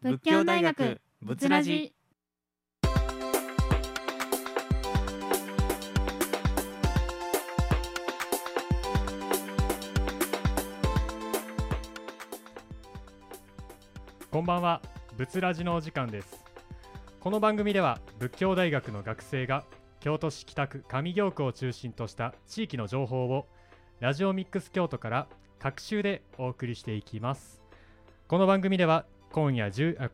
仏教大学仏ラジ。 こんばんは。仏ラジのお時間です。この番組では仏教大学の学生が京都市北区上京区を中心とした地域の情報をラジオミックス京都から各週でお送りしていきます。この番組は今夜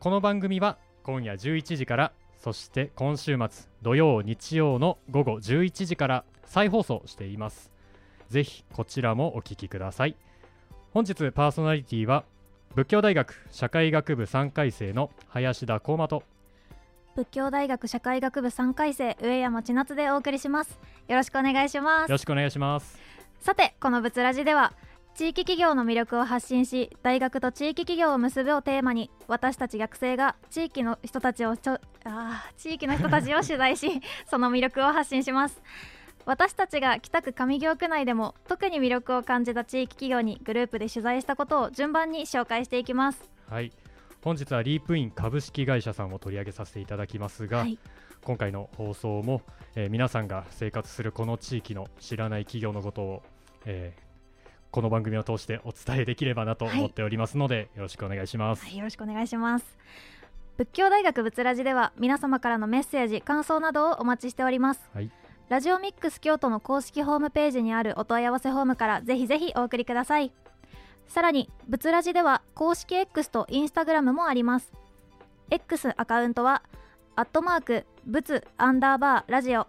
11時から、そして今週末土曜日曜の午後11時から再放送しています。ぜひこちらもお聞きください。本日パーソナリティは仏教大学社会学部3回生の林田光馬と仏教大学社会学部3回生上山千夏でお送りします。よろしくお願いします。 よろしくお願いします。 さて、この仏ラジでは地域企業の魅力を発信し、大学と地域企業を結ぶをテーマに、私たち学生が地域の人たちを取材しその魅力を発信します。私たちが北区上京区内でも特に魅力を感じた地域企業にグループで取材したことを順番に紹介していきます。 はい、本日はリープイン株式会社さんを取り上げさせていただきますが、今回の放送も、皆さんが生活するこの地域の知らない企業のことを、この番組を通してお伝えできればなと思っておりますので、よろしくお願いします。 よろしくお願いします。仏教大学仏ラジでは皆様からのメッセージ感想などをお待ちしております。ラジオミックス京都の公式ホームページにあるお問い合わせフォームからぜひぜひお送りください。さらに仏ラジでは公式 X とインスタグラムもあります。 X アカウントは@仏ラジオ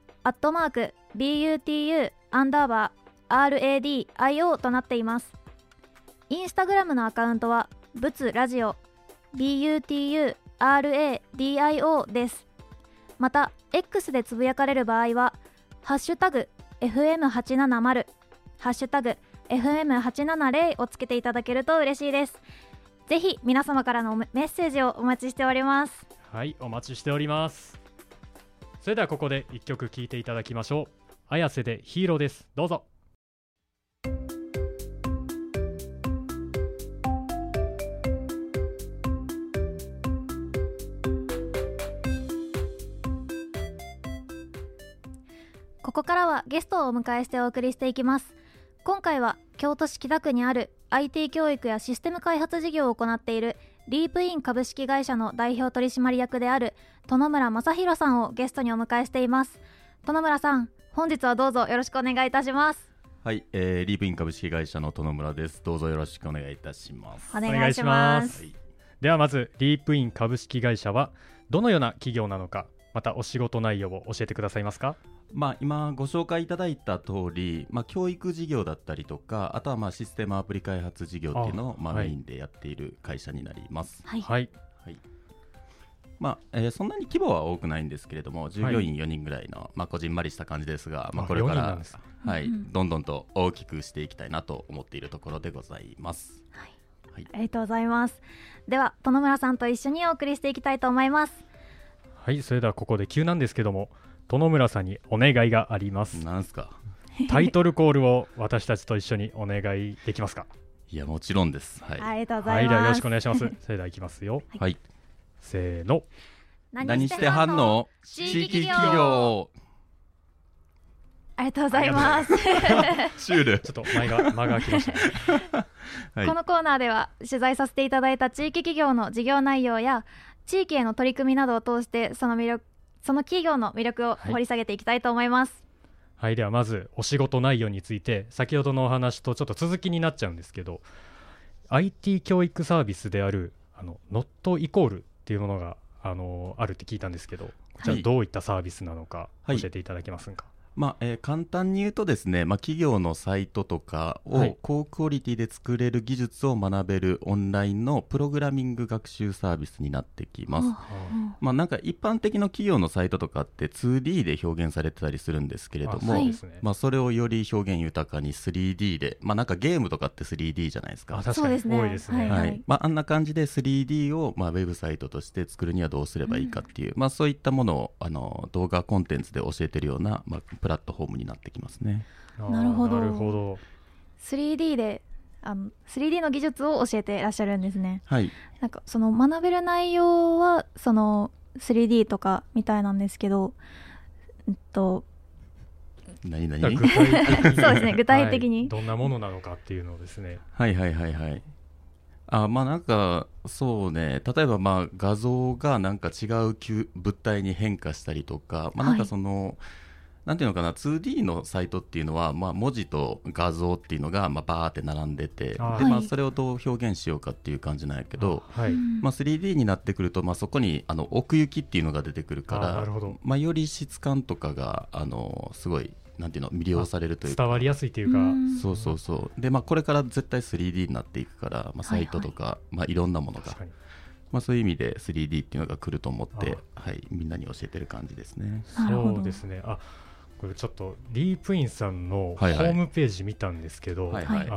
@BUTU_RADIO となっています。インスタグラムのアカウントは仏ラジオ BUTURADIO です。また X でつぶやかれる場合はハッシュタグ FM870 ハッシュタグ FM870 をつけていただけると嬉しいです。ぜひ皆様からのメッセージをお待ちしております。 はい、お待ちしております。それではここで1曲聴いていただきましょう。綾瀬でヒーローです。どうぞ。 ここからはゲストをお迎えしてお送りしていきます。今回は京都市北区にある IT 教育やシステム開発事業を行っているリープイン株式会社の代表取締役である殿村正弘さんをゲストにお迎えしています。殿村さん、本日はどうぞよろしくお願いいたします。 はい、リープイン株式会社の殿村です。どうぞよろしくお願いいたします。 お願いします。 ではまずリープイン株式会社はどのような企業なのか、またお仕事内容を教えてくださいますか？ 今ご紹介いただいた通り、教育事業だったりとか、あとはシステムアプリ開発事業っていうのをメインでやっている会社になります。そんなに規模は多くないんですけれども、従業員4人ぐらいの、こじんまりした感じですが、これから、どんどんと大きくしていきたいなと思っているところでございます。 ありがとうございます。では殿村さんと一緒にお送りしていきたいと思います。 はい、それではここで急なんですけども、殿村さんにお願いがあります。 なんすか？ タイトルコールを私たちと一緒にお願いできますか？ いや、もちろんです。 ありがとうございます。 ではよろしくお願いします。それではいきますよ。せーの。 何してはんの？地域企業。 ありがとうございます。 シュール。 ちょっと間が空きました、 このコーナーでは取材させていただいた地域企業の事業内容や地域への取り組みなどを通してその企業の魅力を掘り下げていきたいと思います。 ではまずお仕事内容について、先ほどのお話とちょっと続きになっちゃうんですけど、 IT 教育サービスであるNotイコールっていうものがあるって聞いたんですけど、こちらどういったサービスなのか教えていただけますか？ 簡単に言うとですね、企業のサイトとかを高クオリティで作れる技術を学べるオンラインのプログラミング学習サービスになってきます。なんか一般的な企業のサイトとかって 2D で表現されてたりするんですけれども、それをより表現豊かに 3D で、なんかゲームとかって 3D じゃないですか。 確かに多いですね。 あんな感じで 3D をウェブサイトとして作るにはどうすればいいかっていう、そういったものを動画コンテンツで教えてるような、プラットフォームになってきますね。 なるほど。3D で 3D の技術を教えていらっしゃるんですね。 はい。 なんかその学べる内容はその 3D とかみたいなんですけど、 何具体的にそうですね、具体的に、 はい、どんなものなのかっていうのをですね。 はいはいはいはい。まあなんかそうね、例えばまあ画像がなんか違う物体に変化したりとか、まあなんかその、なんていうのかな、2D のサイトっていうのは、まあ、文字と画像っていうのがまあバーって並んでて、でまあそれをどう表現しようかっていう感じなんやけど、 はい、 まあ、3D になってくると、まあ、そこに奥行きっていうのが出てくるから、まあ、より質感とかがすごいなんていうの魅了されるというか伝わりやすいというか、 そうそうそうで、まあ、これから絶対 3D になっていくから、まあ、サイトとか、はいはい、まあ、いろんなものが、まあ、そういう意味で 3D っていうのが来ると思って、はい、みんなに教えてる感じですね。 そうですね。これちょっとリープインさんのホームページ見たんですけど、はいはい、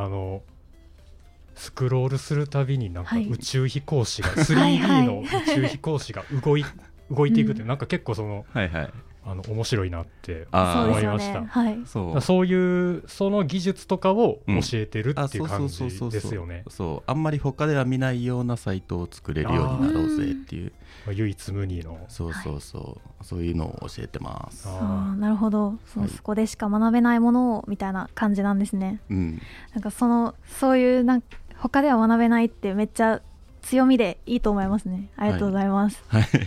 スクロールするたびになんか宇宙飛行士が、はい、3D の宇宙飛行士が動いていくって、なんか結構その、はいはい、面白いなって思いました。そういうその技術とかを教えてるっていう感じですよね。 あんまり他では見ないようなサイトを作れるようになろうぜっていう、 唯一無二のそういうのを教えてます。 なるほど。そこでしか学べないものをみたいな感じなんですね。なんかそういう他では学べないってめっちゃ強みでいいと思いますね。ありがとうございます。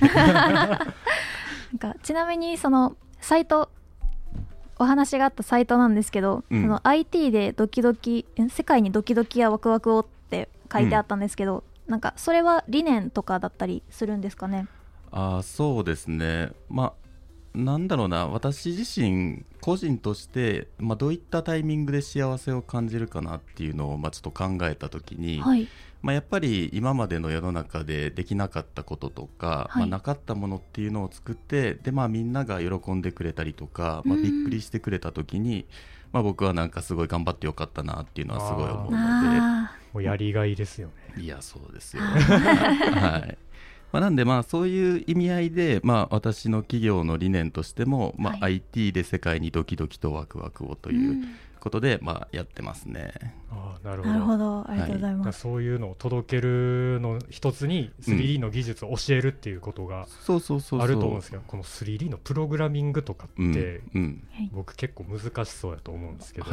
なんかちなみにそのサイト、お話があったサイトなんですけど、IT でドキドキ、世界にドキドキやワクワクをって書いてあったんですけど、なんかそれは理念とかだったりするんですかね。 そうですね。まあなんだろうな、私自身個人として、まあ、どういったタイミングで幸せを感じるかなっていうのを、まあ、ちょっと考えたときに、まあ、やっぱり今までの世の中でできなかったこととか、まあ、なかったものっていうのを作って、で、まあ、みんなが喜んでくれたりとか、まあ、びっくりしてくれたときに、まあ、僕はなんかすごい頑張ってよかったなっていうのはすごい思うので、 もうやりがいですよね。 いや、そうですよ、はい。まあ、なんでまあそういう意味合いで、まあ、私の企業の理念としても、まあ、IT で世界にドキドキとワクワクをということで、まあ、やってますね。 なるほど。 ありがとうございます。 そういうのを届けるの一つに 3D の技術を教えるっていうことがあると思うんですけど、この 3D のプログラミングとかって、僕結構難しそうやと思うんですけど、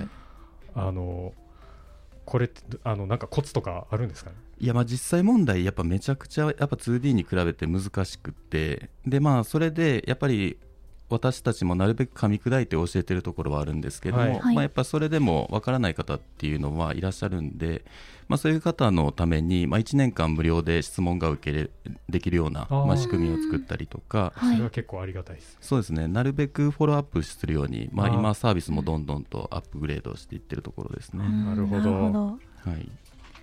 これってなんかコツとかあるんですかね。 いや、まあ実際問題やっぱめちゃくちゃやっぱ 2D に比べて難しくって、でまあそれでやっぱり私たちもなるべく噛み砕いて教えてるところはあるんですけども、まあ、やっぱそれでもわからない方っていうのはいらっしゃるんで、まあ、そういう方のために、まあ、1年間無料で質問ができるような、まあ、仕組みを作ったりとか、 それは結構ありがたいです。 そうですね、なるべくフォローアップするように、まあ、今サービスもどんどんとアップグレードしていってるところですね。 なるほど。 はい。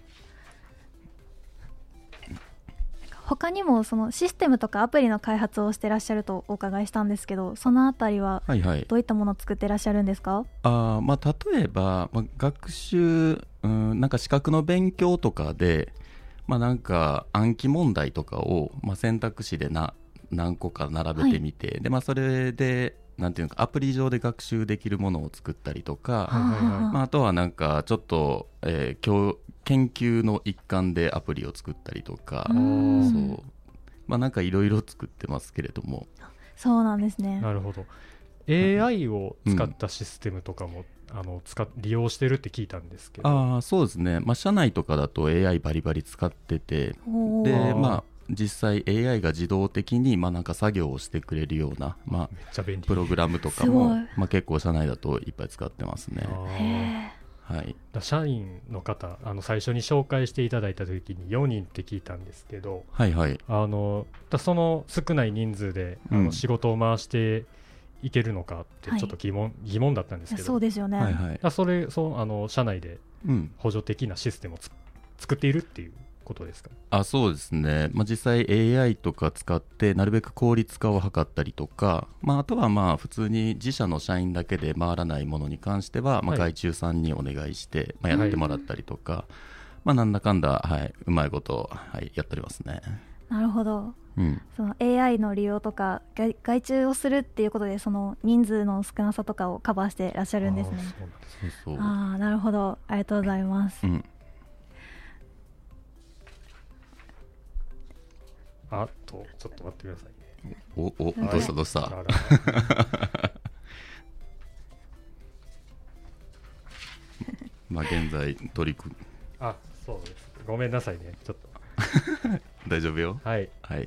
他にもそのシステムとかアプリの開発をしてらっしゃるとお伺いしたんですけど、そのあたりはどういったものを作ってらっしゃるんですか。 まあ、例えば、まあ、学習、なんか資格の勉強とかで、まあ、なんか暗記問題とかを、まあ、選択肢で何個か並べてみて、でまあ、それでなんていうのかアプリ上で学習できるものを作ったりとか、まあ、あとはなんかちょっと、研究の一環でアプリを作ったりとか、そうまあなんかいろいろ作ってますけれども。 そうなんですね。 なるほど。 AI を使ったシステムとかも、利用してるって聞いたんですけど。 そうですね、まあ、社内とかだと AI バリバリ使ってて、でまあ実際 AI が自動的にまあなんか作業をしてくれるような、まあ、 めっちゃ便利プログラムとかも、まあ、結構社内だといっぱい使ってますね。はい、 社員の方最初に紹介していただいた時に4人って聞いたんですけど、 はいはい、 その少ない人数で仕事を回していけるのかってちょっと疑問だったんですけど、 そうですよね、 社内で補助的なシステムを作っているっていうことですか。 そうですね、まあ、実際 AI とか使ってなるべく効率化を図ったりとか、まあ、あとはまあ普通に自社の社員だけで回らないものに関しては、まあ、外注さんにお願いして、まあ、やってもらったりとか、まあ、なんだかんだ、うまいこと、やっておりますね。 なるほど。 うん、 その AI の利用とか外注をするっていうことでその人数の少なさとかをカバーしてらっしゃるんですね。 そうああ、なるほど、ありがとうございます。 うん、 あとちょっと待ってくださいね。 どうしたどうしたまあ現在取り組みそうです、ごめんなさいね、ちょっと大丈夫よ。 はい、 はい、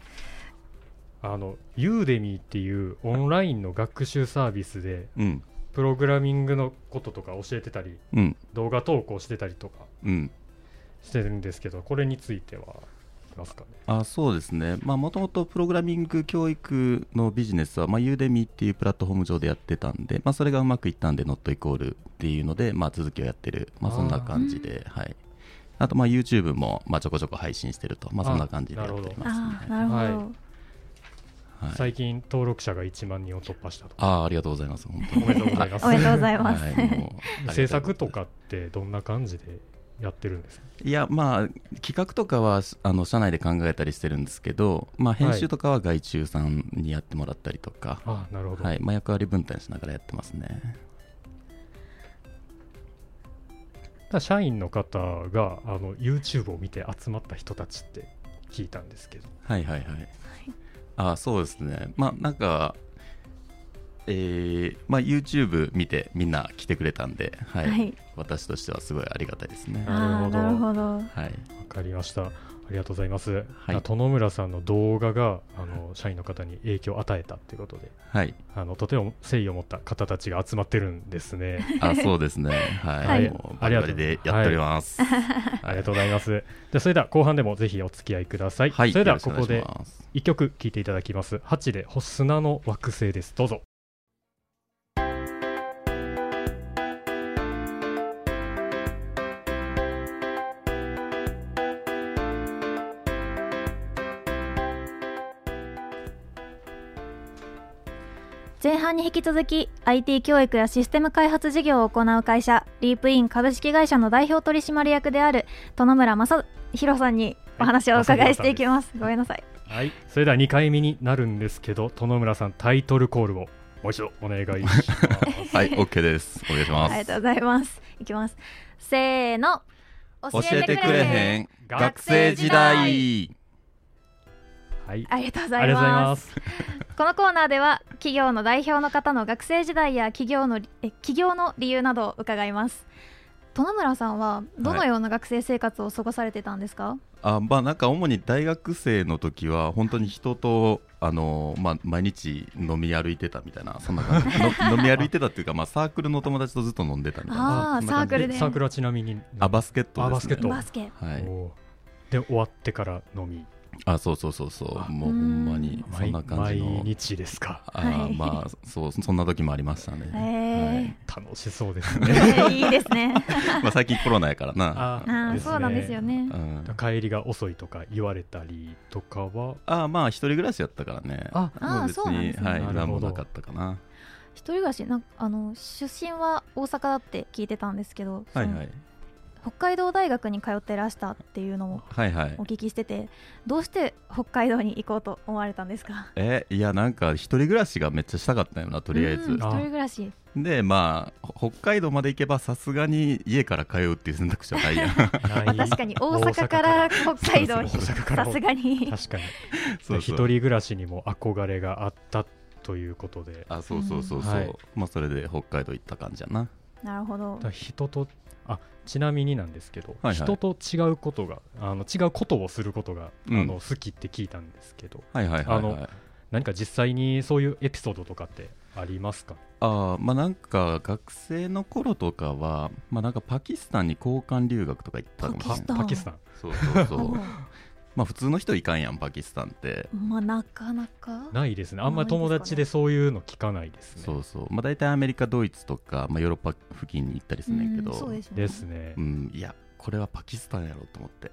ユーデミーっていうオンラインの学習サービスで、 うん、 プログラミングのこととか教えてたり、 うん、 動画投稿してたりとかうん、 してるんですけど、これについてはいますかね。 そうですね。もともとプログラミング教育のビジネスは、ユーデミーっていうプラットフォーム上でやってたんで、それがうまくいったんで、ノットイコールっていうので、続きをやってる、そんな感じで、はい。あと、YouTube も、ちょこちょこ配信してると、そんな感じでやってますね。 なるほど。 はい、最近登録者が1万人を突破したと。 ありがとうございます。本当におめでとうございます。 おめでとうございます。 制作とかってどんな感じでやってるんですか？ いや、企画とかは社内で考えたりしてるんですけど、編集とかは外注さんにやってもらったりとか、 なるほど。 はい、役割分担しながらやってますね。 社員の方がYouTube を見て集まった人たちって聞いたんですけど。 はいはいはい。そうですね。なんか、YouTube 見てみんな来てくれたんで、はいはい、私としてはすごいありがたいですね。 なるほど。 はい、わかりました。ありがとうございます。はい、殿村さんの動画が社員の方に影響を与えたということで、はい、とても誠意を持った方たちが集まってるんですね。 そうですね。はい。バリバリでやっております。 ありがとうございます。でそれでは後半でもぜひお付き合いください。はい、それではここで1曲聴いていただきます。8で砂の惑星です。どうぞ。 前半に引き続き IT 教育やシステム開発事業を行う会社リープイン株式会社の代表取締役である殿村正弘さんにお話をお伺いしていきます。ごめんなさい。 はい、それでは2回目になるんですけど、殿村さんタイトルコールをもう一度お願いします。 はい、OK です。お願いします。 ありがとうございます。いきます。せーの。 教えてくれへん学生時代。 はい、ありがとうございます。このコーナーでは企業の代表の方の学生時代や起業の理由などを伺います。殿村さんはどのような学生生活を過ごされてたんですか？ なんか主に大学生の時は本当に人と毎日飲み歩いてたみたいな、そんな感じ飲み歩いてたっていうか、サークルの友達とずっと飲んでたみたいな。 サークルで。 サークルはちなみにバスケットですね。 バスケ、 はい、 で終わってから飲み。 そうもうほんまにそんな感じの毎日ですか？ そんな時もありましたね。 楽しそうですね。 いいですね。 最近コロナやからな。 そうなんですよね。 帰りが遅いとか言われたりとかは？ 一人暮らしやったからね。 そうなんですね。 何もなかったかな。 一人暮らし出身は大阪だって聞いてたんですけど、北海道大学に通ってらしたっていうのもお聞きしてて、どうして北海道に行こうと思われたんですか？ いや、なんか一人暮らしがめっちゃしたかったよな、とりあえず。 一人暮らしで、北海道まで行けばさすがに家から通うっていう選択肢はないやん。 確かに大阪から北海道にさすがに確かに一人暮らしにも憧れがあったということで。 そう、それで北海道行った感じやな。 なるほど。 人とちなみになんですけど、人と違うことが違うことをすることが好きって聞いたんですけど、何か実際にそういうエピソードとかってありますか？ なんか学生の頃とかは、なんかパキスタンに交換留学とか行ったかもしれない。 パキスタン。 そう普通の人いかんやん、パキスタンって。 なかなかないですね。あんまり友達でそういうの聞かないですね。 大体アメリカ、ドイツとか、ヨーロッパ付近に行ったりするんだけど。 そうですね。 いや、これはパキスタンやろと思って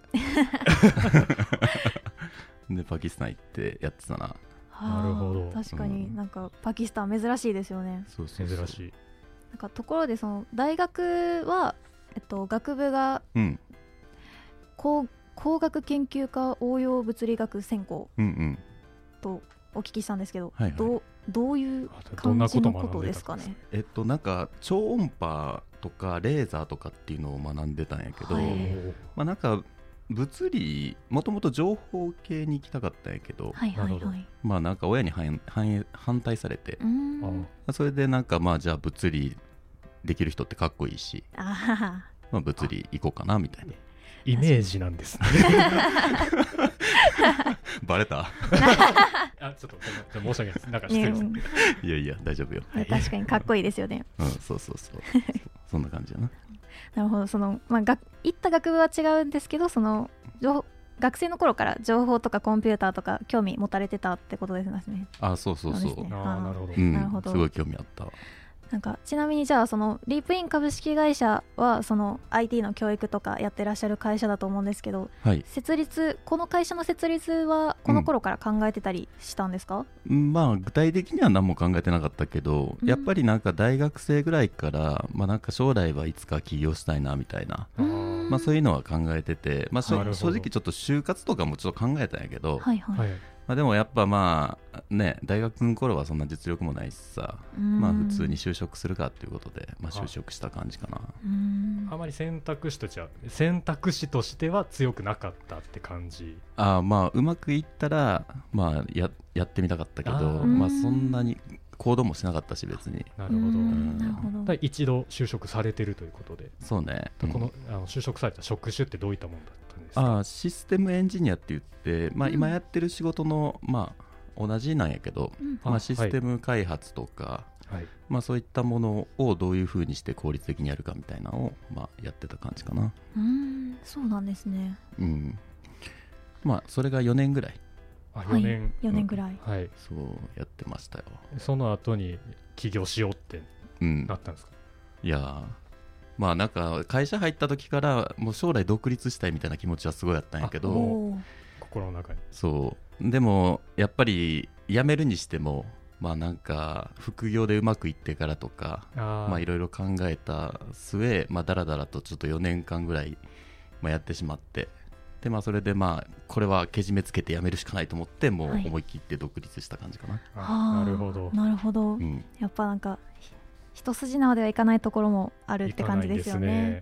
でパキスタン行ってやってたな。 なるほど。 確かになんかパキスタン珍しいですよね。 珍しい。 なんかところで大学は学部が、 工学研究科応用物理学専攻うんうんとお聞きしたんですけど、 はいはい、 どういう感じのことですかね。 なんか超音波とかレーザーとかっていうのを学んでたんやけど、まあ、なんか物理もともと情報系に行きたかったんやけど、 はいはいはい、 まあなんか親に反対されて、それでなんかまあじゃあ物理できる人ってかっこいいし、まあ、物理行こうかなみたいなイメージなんですねバレたあ、ちょっと申し訳ないです。なんか失礼です、 いやいや大丈夫よ、 はい、確かにかっこいいですよねそうそんな感じやな。 なるほど。まあ、行った学部は違うんですけど、学生の頃から情報とかコンピューターとか興味持たれてたってことですね。 あ、そうそうなるほど、 なるほど。 すごい興味あった。 なんかちなみにじゃあリープイン株式会社はIT の教育とかやってらっしゃる会社だと思うんですけど、 はい、 この会社の設立はこの頃から考えてたりしたんですか？ まあ具体的には何も考えてなかったけど、やっぱりなんか大学生ぐらいから、まあ、なんか将来はいつか起業したいなみたいな、まあ、そういうのは考えてて、まあ、正直ちょっと就活とかもちょっと考えたんやけど、 はいはい、 まあ、でもやっぱまあね、大学の頃はそんな実力もないしさ、まあ普通に就職するかっていうことで、まあ、就職した感じかな。 あまり選択肢としては強くなかったって感じ。 まあうまくいったら、まあ、やってみたかったけど、まあそんなに行動もしなかったし別に。 なるほど。一度就職されてるということで。 そうね、 この就職された職種ってどういったものだったんですか？ システムエンジニアって言って、まあ、今やってる仕事の、まあ同じなんやけど、まあ、システム開発とか、まあ、そういったものをどういうふうにして効率的にやるかみたいなのを、まあ、やってた感じかな。 そうなんですね。 まあそれが4年ぐらい。 4年ぐらい、 そうやってましたよ。 その後に起業しようってなったんですか？ いやまあなんか会社入った時からもう将来独立したいみたいな気持ちはすごいあったんやけど、 心の中に。 そうでもやっぱり辞めるにしても、まあなんか副業でうまくいってからとか、まあいろいろ考えた末、まあだらだらとちょっと4年間ぐらい、まあ、やってしまって、でまあそれでまあこれはけじめつけて辞めるしかないと思って、もう思い切って独立した感じかな。 なるほどなるほど、やっぱなんか一筋縄ではいかないところもあるって感じですよね。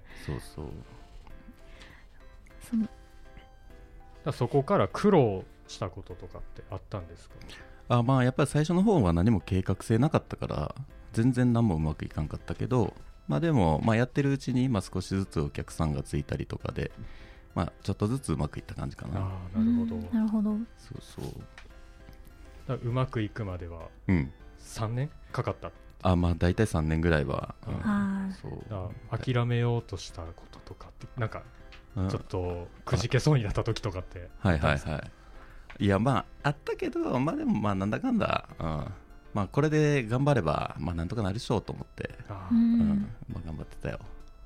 そこから苦労したこととかってあったんですか？ まあやっぱり最初の方は何も計画性なかったから全然何もうまくいかんかったけど、まあでもまあやってるうちに少しずつお客さんがついたりとかで、まあちょっとずつうまくいった感じかな。 なるほどなるほど。 だうまくいくまでは3年かかった。 まあ大体3年ぐらいは、 諦めようとしたこととかってなんかちょっとくじけそうになった時とかっていやまああったけど、まあでもまあなんだかんだ、まあこれで頑張ればまあなんとかなるでしょうと思って、まあ頑張ってたよ。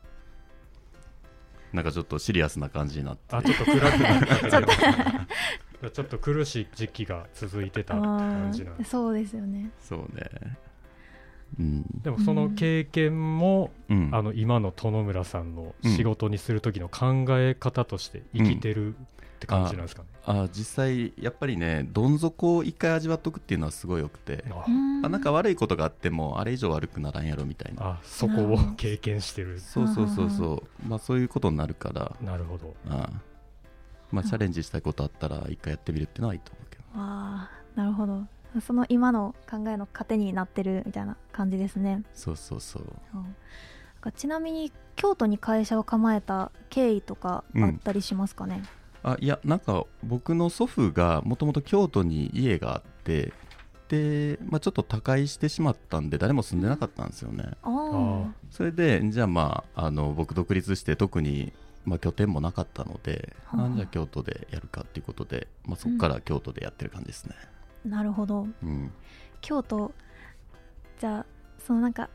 なんかちょっとシリアスな感じになって、 ちょっと暗くなったちょっと苦しい時期が続いてた感じなんです。 そうですよね。 そうね。 でもその経験も、今の殿村さんの仕事にする時の考え方として生きてるって感じなんですかね？ 実際やっぱりね、どん底を一回味わっとくっていうのはすごいよくて、なんか悪いことがあってもあれ以上悪くならんやろみたいな、 そこを経験してる。 そう、まあそういうことになるから。 なるほど。 まあチャレンジしたいことあったら一回やってみるっていうのはいいと思うけど。 なるほど。その今の考えの糧になってるみたいな感じですね。 そうちなみに京都に会社を構えた経緯とかあったりしますかね？ いやなんか僕の祖父がもともと京都に家があって、で、まあ、ちょっと他界してしまったんで誰も住んでなかったんですよね。それでじゃあまあ僕独立して特にまあ拠点もなかったので、じゃあ京都でやるかっていうことで、まあ、そこから京都でやってる感じですね。 なるほど、京都じゃあなんか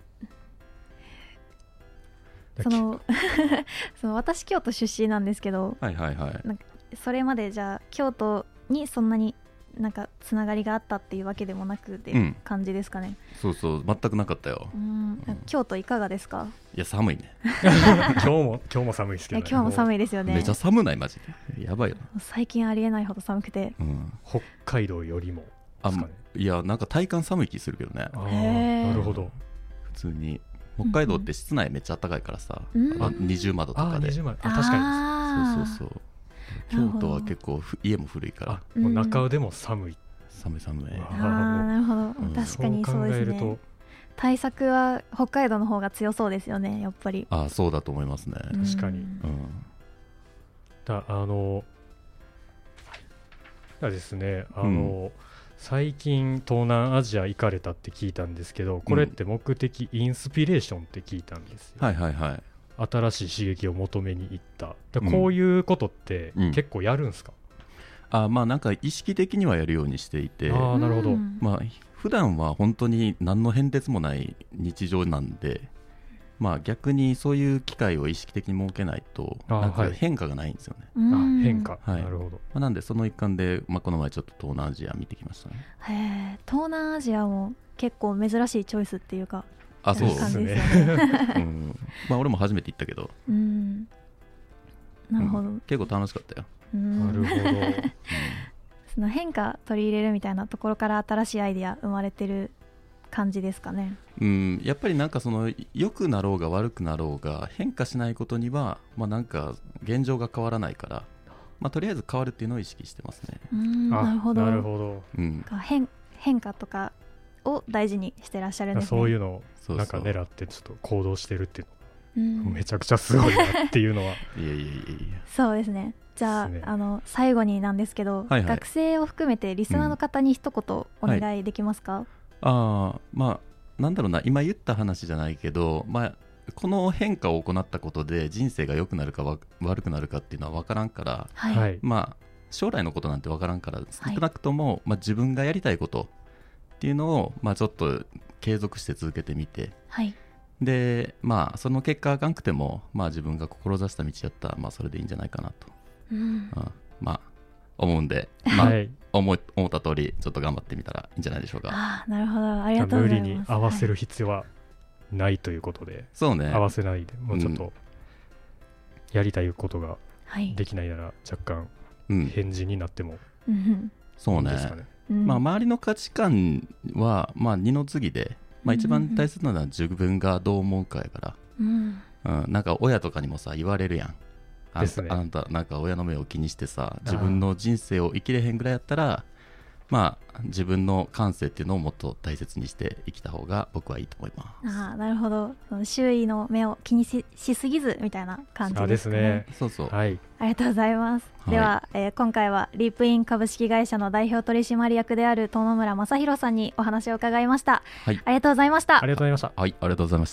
その私京都出身なんですけど、なんかそれまでじゃあ京都にそんなになんかつながりがあったっていうわけでもなくて感じですかね。 そうそう全くなかったよ。 京都いかがですか？ いや寒いね今日も寒いですけど、ね、 今日も寒いですよね。 めちゃ寒ないマジでやばいよ。 最近ありえないほど寒くて、 北海道よりもですかね。 いやなんか体感寒い気するけどね。 なるほど。 普通に北海道って室内めっちゃ暖かいからさ、20窓とかで。 20窓、確かにそう京都は結構家も古いから、 もう中でも寒い。 寒いなるほど、確かにそうですね。対策は北海道の方が強そうですよね、やっぱり。 そうだと思いますね。 確かに。ですね、最近東南アジア行かれたって聞いたんですけど、これって目的、インスピレーションって聞いたんですよ。新しい刺激を求めに行った。こういうことって結構やるんですか？ まあなんか意識的にはやるようにしていて、 なるほど。 まあ普段は本当に何の変哲もない日常なんで、まあ逆にそういう機会を意識的に設けないとなんか変化がないんですよね。 変化、なるほど。 なんでその一環で、この前ちょっと東南アジア見てきましたね。 東南アジアも結構珍しいチョイスっていうか。 そうですね。俺も初めて行ったけど、 なるほど。 結構楽しかったよ。 なるほど。 その変化取り入れるみたいなところから新しいアイデア生まれてる感じですかね。 やっぱりなんかその良くなろうが悪くなろうが変化しないことには、なんか現状が変わらないから、とりあえず変わるっていうのを意識してますね。 なるほど。 なるほど。 変化とかを大事にしてらっしゃるんですね。 そういうのをなんか狙ってちょっと行動してるっていうのめちゃくちゃすごいなっていうのは。 そうですね。じゃあ、最後になんですけど、学生を含めてリスナーの方に一言お願いできますか？ なんだろうな、今言った話じゃないけど、この変化を行ったことで人生が良くなるか悪くなるかっていうのは分からんから、将来のことなんて分からんから、少なくとも、自分がやりたいことっていうのを、ちょっと継続して続けてみて、でその結果あかんくても、自分が志した道やったら、それでいいんじゃないかなと、思うんで、思った通りちょっと頑張ってみたらいいんじゃないでしょうか。 なるほど、ありがとうございます。 無理に合わせる必要はないということで、 そうね、 合わせないで、もうちょっとやりたいことができないなら若干返事になってもいいですかね。 周りの価値観は二の次で、一番大切なのは自分がどう思うかやから、なんか親とかにもさ言われるやん。あんたなんか親の目を気にしてさ、自分の人生を生きれへんぐらいやったら、自分の感性っていうのをもっと大切にして生きた方が僕はいいと思います。 なるほど。周囲の目を気に しすぎずみたいな感じですね。 そうそう、 ありがとうございます。では、今回はリープイン株式会社の代表取締役である殿村正弘さんにお話を伺いました。ありがとうございました。 ありがとうございました。 ありがとうございました。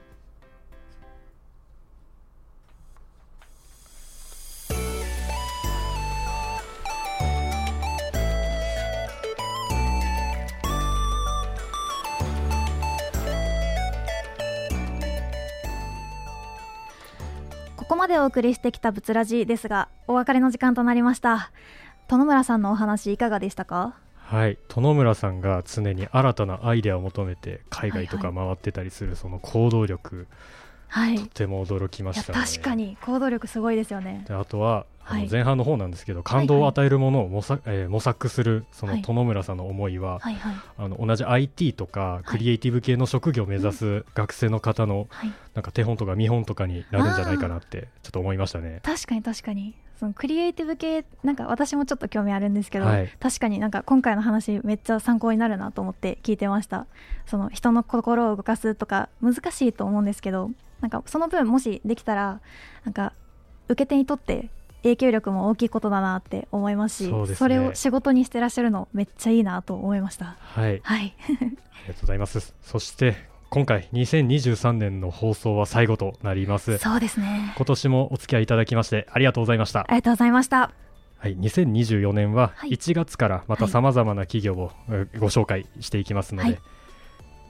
ここまでお送りしてきたブツラジですが、お別れの時間となりました。殿村さんのお話いかがでしたか？ 殿村さんが常に新たなアイデアを求めて海外とか回ってたりするその行動力、とても驚きましたね。 確かに行動力すごいですよね。 であとは前半の方なんですけど、感動を与えるものを模索するその殿村さんの思いは、同じ IT とかクリエイティブ系の職業を目指す学生の方のなんか手本とか見本とかになるんじゃないかなってちょっと思いましたね。 確かにそのクリエイティブ系、なんか私もちょっと興味あるんですけど、確かになんか今回の話めっちゃ参考になるなと思って聞いてました。その人の心を動かすとか難しいと思うんですけど、なんかその分もしできたらなんか受け手にとって影響力も大きいことだなって思いますし、それを仕事にしてらっしゃるのめっちゃいいなと思いました。ありがとうございます。そして今回2023年の放送は最後となります。 そうですね。 今年もお付き合いいただきましてありがとうございました。 ありがとうございました。 2024年は1月からまたさまざまな企業をご紹介していきますの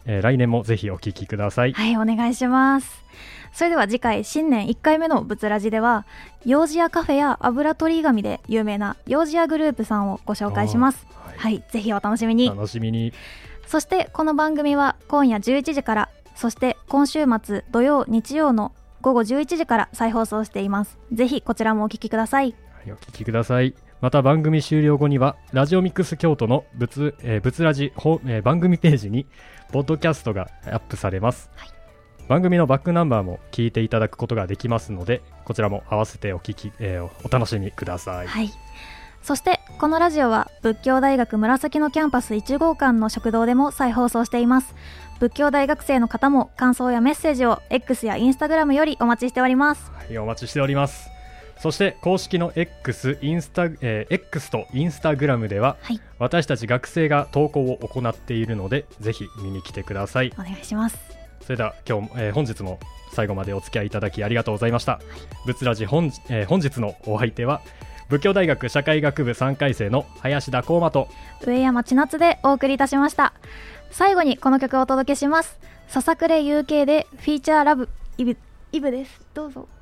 来年もぜひお聞きください。 はい、お願いします。それでは次回新年1回目のブツラジでは、幼児屋カフェや油取り紙で有名な幼児屋グループさんをご紹介します。はい、ぜひお楽しみに。 楽しみに。 そしてこの番組は今夜11時から、そして今週末土曜日曜の午後11時から再放送しています。ぜひこちらもお聞きください。 はい、お聞きください。また番組終了後にはラジオミックス京都のブツラジ、番組ページにポッドキャストがアップされます。はい、番組のバックナンバーも聞いていただくことができますので、こちらも合わせてお楽しみください。 はい、そしてこのラジオは仏教大学紫のキャンパス1号館の食堂でも再放送しています。仏教大学生の方も感想やメッセージを X や Instagram よりお待ちしております。 はい、お待ちしております。そして公式の X と Instagram では、はい、私たち学生が投稿を行っているので、ぜひ見に来てください。 お願いします。 それでは本日も最後までお付き合いいただきありがとうございました。ブツラジ本日のお相手は仏教大学社会学部3回生の林田光馬と上山千夏でお送りいたしました。最後にこの曲をお届けします。ささくれ UK でフィーチャーラブイブです。どうぞ。